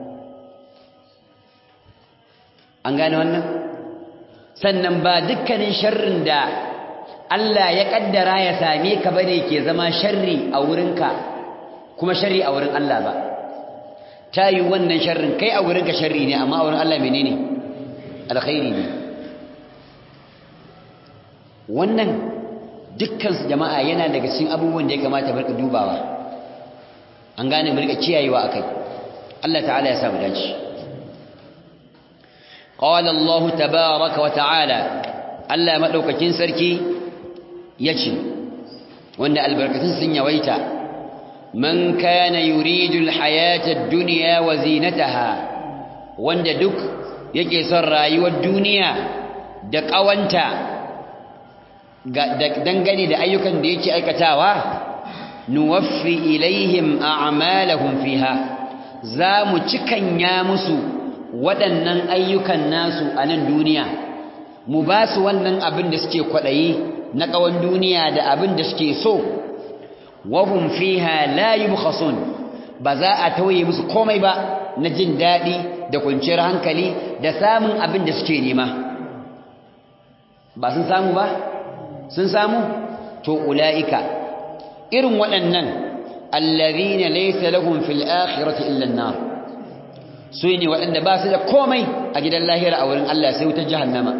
Speaker 1: an gane wannan sannan ba dukkanin sharrin da Allah ya kaddara ya same ka bane ke zama sharri a wurinka kuma sharri a wurin Allah ba tayi wannan sharrin kai a wurinka sharri ne amma a wurin Allah menene alkhairi ne wannan dukkan su jama'a yana daga cikin abubuwan da ya kamata barka dubawa an gane mu rika kiyayewa akai Allah ta'ala ya samu dace qala Allah tabaaraka wa ta'ala Allah madaukakin sarki yace wanda albarkatun sun yawaita man kana yuridu alhayata ad-dunya wa zinataha wanda duk yake son rayuwar duniya da kawanta dangane da ayyukan da yake aikatawa nuwaffi ilaihim a'malahum fiha zamu cikanya musu waɗannan ayyukan nasu a nan duniya mu ba su wannan abin da suke kwaɗayi na ƙawan duniya da abin da suke so wahum fiha la yubkhasun ba za a tauye musu komai ba na jin daɗi da kwanciyar hankali da samun abin da suke nema ba sun samu ba sun samu to ula'ika irin waɗannan allazina laysa lahum fil akhirati illa an-nar su ne waɗanda ba su da komai a gidan lahira a wurin Allah sai wutar jahannama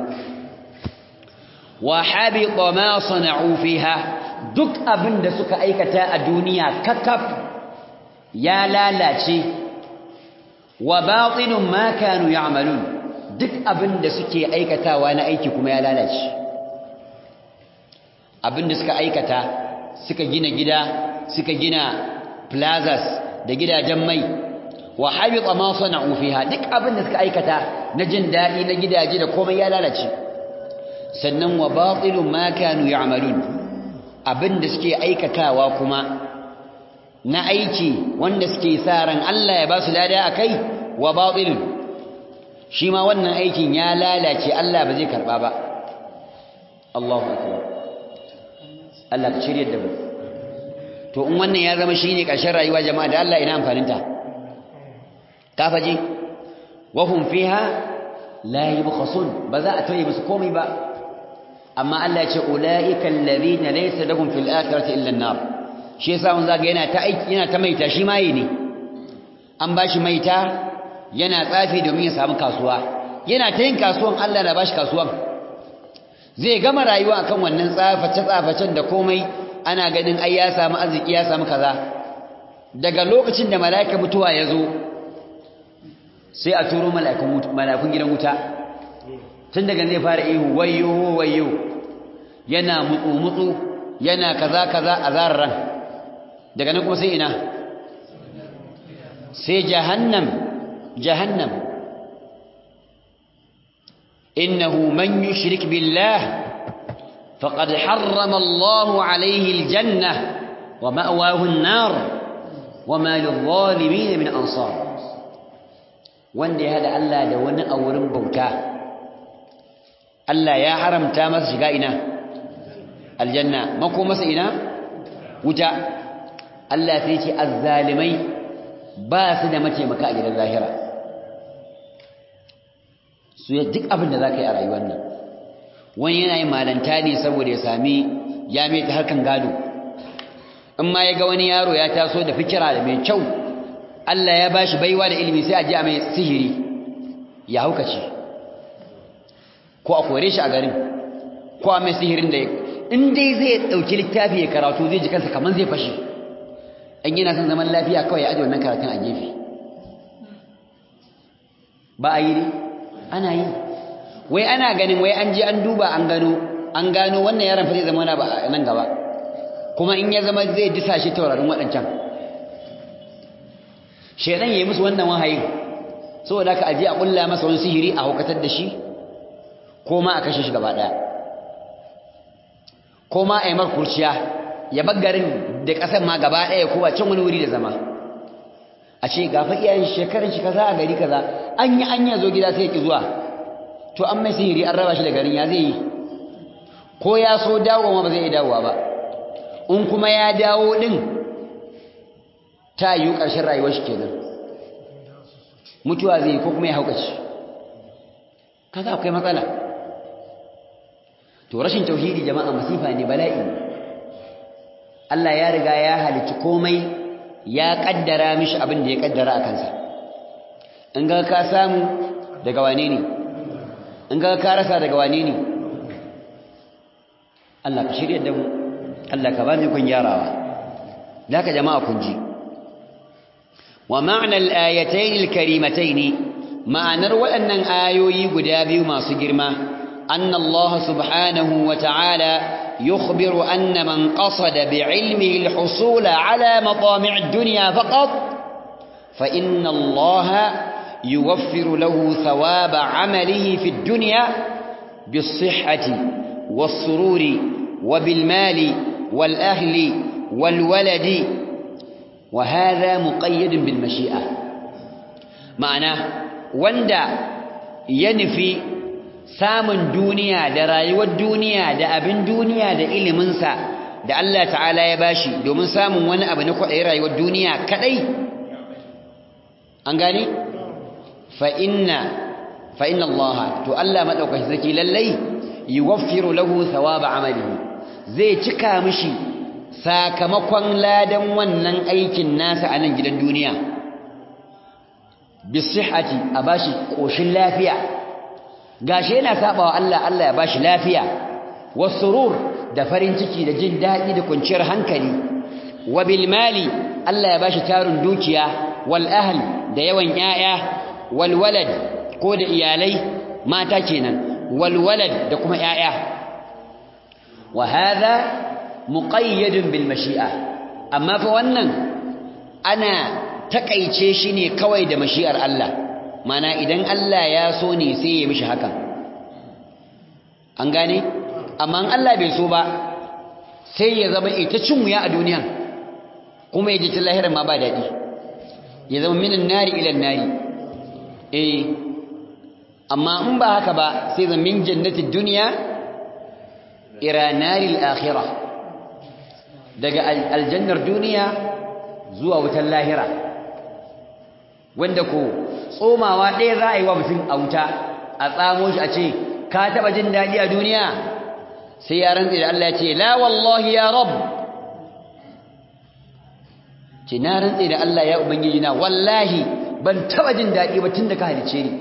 Speaker 1: wa habita ma sana'u fiha duk abin da suka aikata a duniya kakaf ya lalace wa batilun ma kanu ya'malun duk abin da suke aikatawa na aiki kuma ya lalace abin da suka aikata suka gina gida suka gina plazas da gidajen mai wa habita ma sana'u fiha duk abin da suka aikata na jin dadi na gidaje da komai ya lalace sannan wa batilun ma kanu ya'malun abin da suke aikatawa kuma na aiki wanda suke sa ran Allah ya ba su lada akai wa batilun shi ma wannan aikin ya lalace Allah ba zai karba ba Allahu akbar Allah ka shirye da mu to in wannan ya zama shine ƙarshen rayuwa jama'a da Allah ina amfaninta kafaji wahum fiha la yubkhasun ba za a tauye musu komai ba amma Allah ya ce ulaika alladhina laysa lahum fil akhirati illa an-nar shi yasa mun zaga yana ta aiki yana ta maita shi maye ne an bashi maita yana tsafi domin ya samu kasuwa yana ta yin kasuwan Allah na bashi kasuwan zai gama rayuwa akan wannan tsaface tsafacen da komai ana ganin ai ya samu arziki ya samu kaza daga lokacin da malaika mutuwa ya zo sai a turo mala'ikun gidan wuta tun daga zai fara ihu wayyo wayyo yana mutsu mutsu yana kaza kaza a zarran daga nan kuma sai ina sai jahannam jahannam innahu man yushrik billah faqad harrama Allahu alayhi aljanna wa ma'wahu an-nar wa ma lil-zalimin min ansar wanda ya hada Allah da wani a wurin bauta Allah ya haramta masa shiga ina aljanna mako masa ina wuta Allah sai ce azzalimai ba su da mataimaka a gidan lahira su ya duk abin da za ka yi a rayuwar nan wani yana yin malanta ne saboda ya sami ya mai ta harkan gado in ma ya ga wani yaro ya taso da fikira da mai kyau Allah ya bashi baiwa da ilimi sai a ji a mai sihiri ya haukace ko a kore shi a garin ko a mai sihirin da in dai zai dauki littafi ya karatu zai ji kansa kaman zai fashi an yana son zaman lafiya kawai ya aje wannan karatun a gefe ba a yi ne ana yi wai ana ganin wai an je an duba an gano an gano wannan yaron fa zai zama na ba nan gaba kuma in ya zama zai disa shi taurarin waɗancan shedan yayi musu wannan wahayin saboda ka aje a kulla masa wani sihiri a hukatar da shi ko ma a kashe shi gaba daya ko ma ai mar kurciya ya baggarin da kasan ma gaba daya ko a can wani wuri da zama a ce ga fa iyayen shekarun shi kaza a gari kaza an yi anya zo gida sai ya ki zuwa to an mai sihiri an raba shi da garin ya zai yi ko ya so dawo ma ba zai dawowa ba in kuma ya dawo din ta yi ƙarshen rayuwar shi kenan mutuwa zai ko kuma ya haukaci kaga akwai matsala to rashin tauhidi jama'a masifa ne bala'i Allah ya riga ya halicci komai ya kaddara mishi abin da ya kaddara a kansa in ga ka samu daga wane ne in ga ka rasa daga wane ne Allah ka shirye da mu Allah ka ba mu kun yarawa laka jama'a kun ji wa ma'na al-ayatayn al-karimatayn ma'anar waɗannan ayoyi guda biyu masu girma anna Allah subhanahu wa ta'ala yukhbiru anna man qasada bi'ilmihi al-husul 'ala matami' ad-dunya faqat fa inna Allah yuwaffiru lahu thawaba 'amalihi fi ad-dunya bis-sihhati was-sururi wa bil-mali wal-ahli wal-waladi وهذا مقيد بالمشيئة معنى وندا ينفي سامن دنيا da rayuwar duniya da abin duniya da ilimin sa da Allah ta'ala ya bashi domin samun wani abu na kwaɗayi rayuwar duniya kadai an gane fa inna fa inna Allah to Allah madaukaki zaki lallai yuwaffiru lahu thawaba amalihi zai cika mishi sakamakon ladan wannan aikin nasa a nan gidan duniya bisihhati a bashi koshin lafiya gashi yana sabawa Allah Allah ya bashi lafiya wasurur da farin ciki da jin dadi da kwanciyar hankali wa bil mali Allah ya bashi tarun dukiya wal ahl da yawan yaya wal walad ko da iyalai mata kenan wal walad da kuma yaya wa hadha muqayyadun bil mashi'a amma fa wannan ana takaice shi ne kawai da mashi'ar Allah mana idan Allah ya so ne sai ya mishi hakan an gane amma in Allah bai so ba sai ya zama ita cin wuya a duniya kuma yaji ta lahirin ma ba dadi ya zama minan nari ila nari eh amma in ba haka ba sai zama min jannatid dunya ila naril akhirah daga aljannar duniya zuwa wutar lahira wanda ko tsomawa ɗaya za a yi wa mutum a wuta a tsamo shi a ce ka taɓa jin daɗi a duniya sai ya rantse da Allah ya ce la wallahi ya rab ce na rantse da Allah ya ubangiji na wallahi ban taɓa jin daɗi ba tun da ka halice ni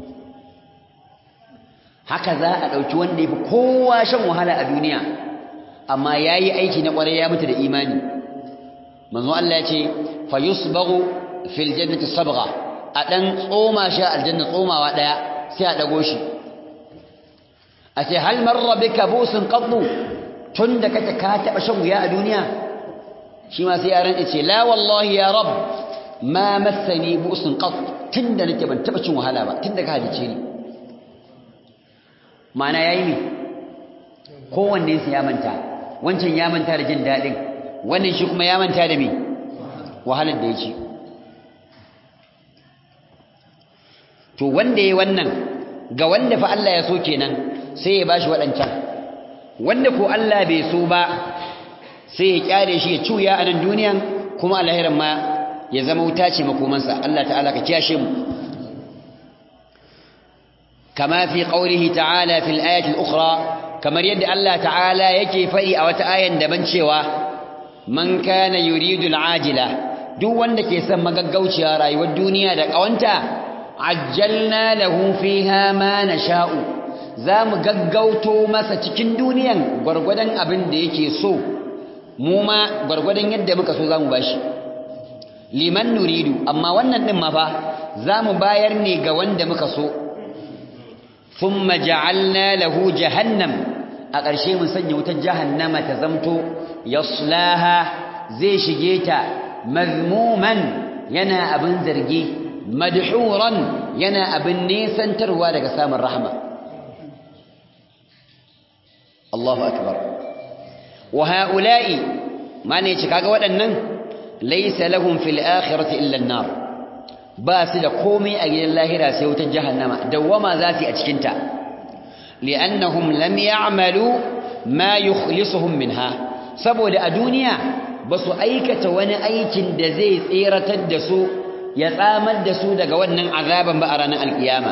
Speaker 1: haka za a ɗauki wanda ya fi kowa shan wahala a duniya amma yayi aiki na ƙwarai ya mutu da imani manzo Allah ya ce fa yusbaghu fil jannati sabgha a dan tsoma shi aljanna tsomawa daya sai a dago shi a ce hal marra bika busun qaddu tunda kake ka taba shan wuya a duniya shi ma sai ya rantsa ce la wallahi ya rab ma massani busun qad tunda nake ban taba cin wahala ba tunda ka halice ni mana yayi ne kowanne sai ya manta wancan ya manta da jin dadin wannan shi kuma ya manta da me wahalar da yake to wanda yayi wannan ga wanda fa Allah ya so kenan sai ya bashi wadancan wanda ko Allah bai so ba sai ya kyare shi ya cuya a nan duniyan kuma alahiran ma ya zama wuta ce makomansa Allah ta'ala ka kiyashe mu kama fi qawlihi ta'ala fil ayati al-ukhra kamar yadda Allah ta'ala yake fadi a wata ayan daban cewa man kana yuridu al-ajila duk wanda ke son magaggauciya rayuwar duniya da kawanta ajjalna lahu fiha ma nasha'u zamu gaggauto masa cikin duniyan gurgurdan abin da yake so mu ma gurgurdan yadda muka so zamu bashi liman nuridu amma wannan din ma fa zamu bayar ne ga wanda muka so thumma ja'alna lahu jahannam a ƙarshe mun sanya wutar jahannama ta zamto yaslaha zai shige ta mazmuman yana abin zargi madhuran yana abin nesantarwa daga samun rahma Allahu akbar wa haula'i mane ci kaga waɗannan laysa lahum fil akhirati illa an-nar ba su da komai a gidan lahira sai wutar jahannama dawwama za su a cikin ta li'annahum lam ya'malu ma yukhlisuhum minha saboda a duniya ba su aikata wani aikin da zai tsiratar da su ya tsamar da su daga wannan azaban ba a ranar alkiyama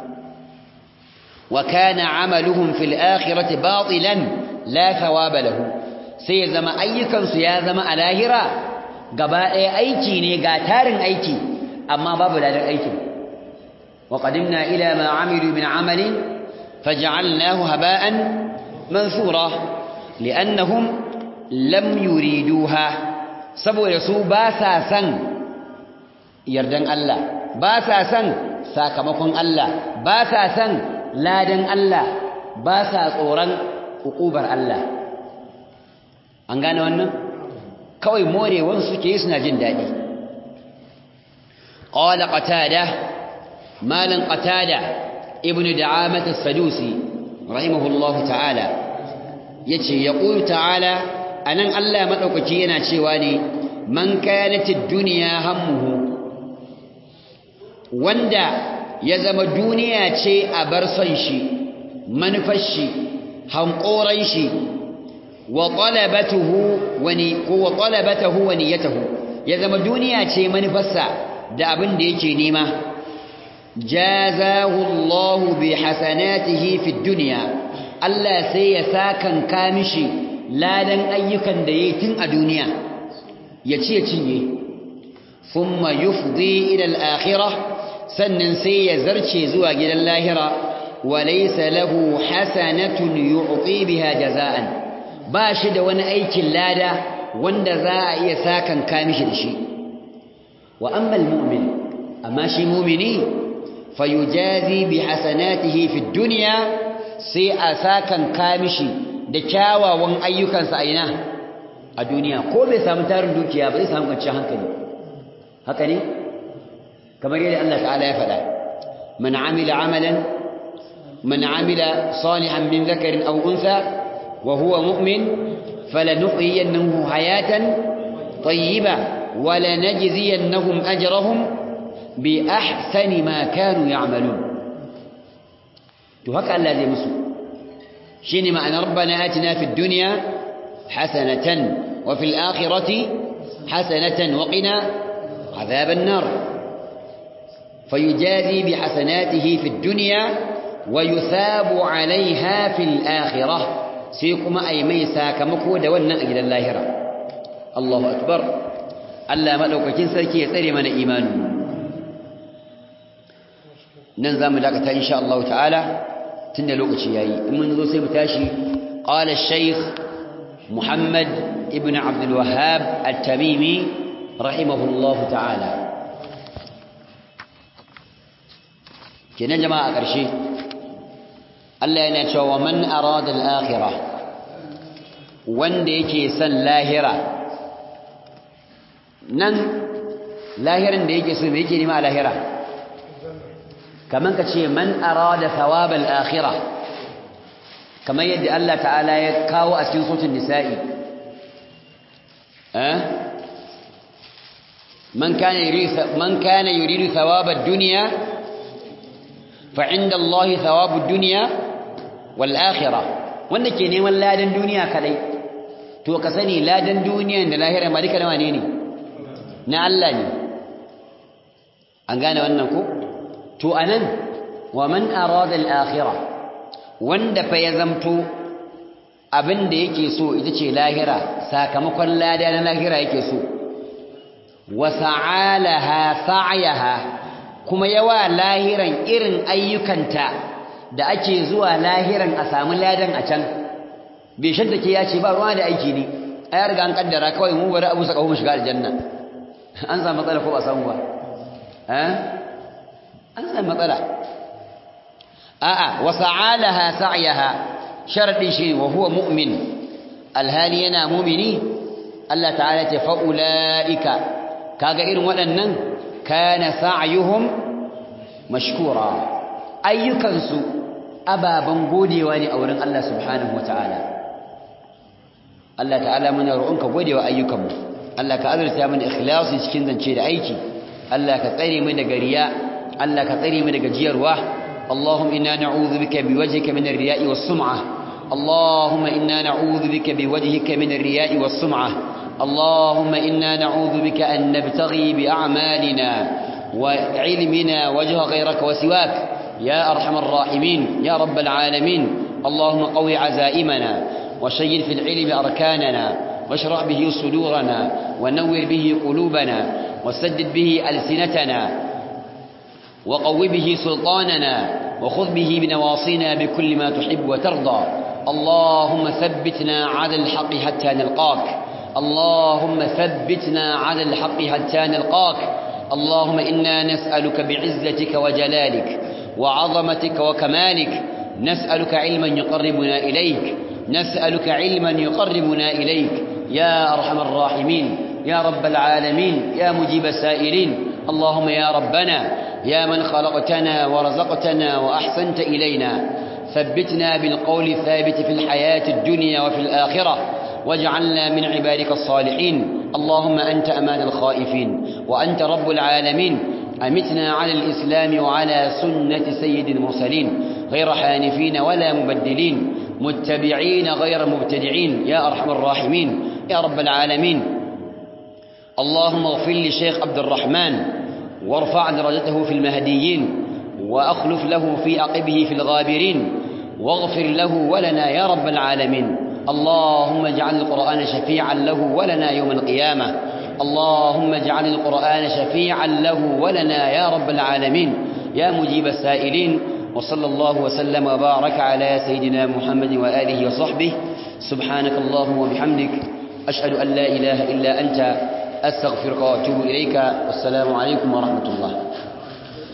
Speaker 1: wa kana amaluhum fil akhirati batilan la thawaba lahu sai ya zama ayyukan su ya zama a lahira gaba ɗaya aiki ne ga tarin aiki amma babu ladan aikin wa qadimna ila ma amilu min amalin faj'alnahu haba'an mansura li'annahum lam yuriduha saboda su ba sa san yardan Allah ba sa san sakamakon Allah ba sa san ladan Allah ba sa tsoron hukubar Allah an gane wannan kawai morewan suke yi suna jin daɗi qala qatada malan qatada ibnu da'amah as-sadusi rahimahullahu ta'ala yace yaqulu ta'ala anan Allah madaukaki yana cewa ne man kanatid dunya hammuhu wanda ya zama duniya ce a bar son shi manufar shi hankoran shi wa talabatuhu wani ko wa talabatuhu wa niyyatuhu ya zama duniya ce manufarsa da abin da yake nema jazahu Allahu bi hasanatihi fid dunya Allah sai ya sakan ka mishi ladan ayyukan da yayi tun a duniya ya ce cinye thumma yufdi ila al-akhirah sannan sai ya zarce zuwa gidan lahira walaysa lahu hasanatun yu'ti biha jazaan ba shi da wani aikin lada wanda za a iya sakan ka mishi da shi wa amma al-mu'min amma shi mu'mini fayujazi bi hasanatihi fi dunya sai a sakan ka mishi da kyawawan ayyukansa a ina a duniya ko bai samu tarin dukiya ba zai samu kwanciyar hankali haka ne kamar yadda Allah ta'ala ya faɗa man amila amalan man amila salihan min dhakarin aw untha wa huwa mu'min falanuhyiyannahu hayatan tayyiba wa lanajziyannahum ajrahum bi ahsani ma kanu ya'malun to haka Allah zai musu shine ma'ana rabbana atina fid dunya hasanatan wa fil akhirati hasanatan wa qina adhaban nar فيجازي بحسناته في الدنيا ويثاب عليها في الآخرة سيكما أي ميسا كمكو دولنا أجل اللاهرة الله أكبر ألا ملوك كنسلك يسري من إيمان ننزام لك إن شاء الله تعالى تندلوك شيئي من ذو سيبتاشي قال الشيخ محمد ابن عبد الوهاب التميمي رحمه الله تعالى kenan jama'a a ƙarshe Allah yana cewa man arada al-akhirah wanda yake son lahira nan lahirin da yake so me yake nima a lahira kaman ka ce man arada thawab al-akhirah kamar yadda Allah ta'ala ya kawo a cikin suratul nisa'i eh man kana yuridu man kana yuridu thawab ad-dunya فعند الله ثواب الدنيا والآخرة wanda ke neman ladan duniya kadai to ka sani ladan duniya da lahira ma duka nawa ne ne na Allah ne an gane wannan ko to anan wa man arada al-akhirah wanda fa ya zamto abinda yake so ita ce lahira sakamakon lada na lahira yake so wa sa'alaha sa'yaha kuma yawa lahiran irin ayyukanta da ake zuwa lahiran a samu ladan a can bai shadda ke ya ce ba ruwa da aiki ne a ya riga an kaddara kawai mu bari abu saka mu shiga aljanna an samu matsala ko ba samu ba eh an samu matsala a'a wasa'alaha sa'yaha sharadin shi wa huwa mu'min alhali yana mu'mini Allah ta'ala ta fa'ulaika kaga irin waɗannan kana sa'yuhum mashkura ayyukansu ababan godewa ne a wurin Allah subhanahu wata'ala Allah ta'ala muna roƙonka godewa ayyukanmu Allah ka azurta mana ikhlasi cikin zance da aiki Allah ka tsare mu daga riya Allah ka tsare mu daga jiyarwa Allahumma inna na'udhu bika biwajhika min ar-riya'i was-sum'ah Allahumma inna na'udhu bika biwajhika min ar-riya'i was-sum'ah Allahumma inna na'udhu bika an nabtaghi bi'a'malina wa 'ilmina wajha ghayraka wa siwak ya arhamar rahimin ya rabbal alamin Allahumma qawwi 'azaimana wa shayyid fil 'ilmi arkanana واشرح به صدورنا ونور به قلوبنا وسدد به ألسنتنا وقو به سلطاننا وخذ به بنواصينا بكل ما تحب وترضى اللهم ثبتنا على الحق حتى نلقاك اللهم ثبتنا على الحق حتى نلقاك اللهم إنا نسألك بعزتك وجلالك وعظمتك وكمالك نسألك علما يقربنا إليك نسألك علما يقربنا إليك يا أرحم الراحمين يا رب العالمين يا مجيب السائلين اللهم يا ربنا يا من خلقتنا ورزقتنا وأحسنت إلينا ثبتنا بالقول الثابت في الحياة الدنيا وفي الآخرة واجعلنا من عبادك الصالحين اللهم أنت أمان الخائفين وأنت رب العالمين أمتنا على الإسلام وعلى سنة سيد المرسلين غير حانفين ولا مبدلين متبعين غير مبتدعين يا أرحم الراحمين يا رب العالمين اللهم اغفر لشيخ عبد الرحمن وارفع درجته في المهديين وأخلف له في عقبه في الغابرين واغفر له ولنا يا رب العالمين اللهم اجعل القرآن شفيعا له ولنا يوم القيامة اللهم اجعل القرآن شفيعا له ولنا يا رب العالمين يا مجيب السائلين وصلى الله وسلم وبارك على سيدنا محمد وآله وصحبه سبحانك اللهم وبحمدك أشهد أن لا إله إلا أنت أستغفرك وأتوب إليك والسلام عليكم ورحمة الله